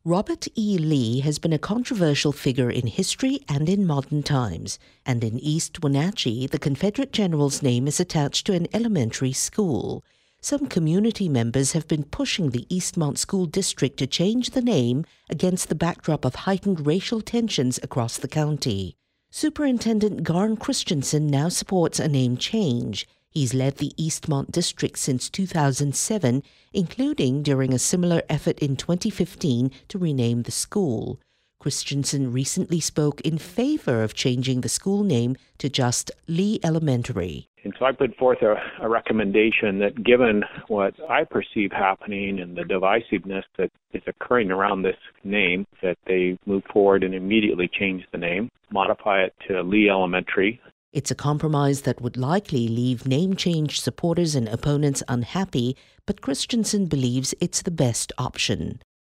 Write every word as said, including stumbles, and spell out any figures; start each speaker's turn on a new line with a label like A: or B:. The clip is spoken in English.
A: Robert E. Lee has been a controversial figure in history and in modern times, and in East Wenatchee, the Confederate General's name is attached to an elementary school. Some community members have been pushing the Eastmont School District to change the name against the backdrop of heightened racial tensions across the county. Superintendent Garn Christensen now supports a name change. He's led the Eastmont District since two thousand seven, including during a similar effort in twenty fifteen to rename the school. Christensen recently spoke in favor of changing the school name to just Lee Elementary.
B: And so I put forth a, a recommendation that given what I perceive happening and the divisiveness that is occurring around this name, that they move forward and immediately change the name, modify it to Lee Elementary.
A: It's a compromise that would likely leave name change supporters and opponents unhappy, but Christensen believes it's the best option.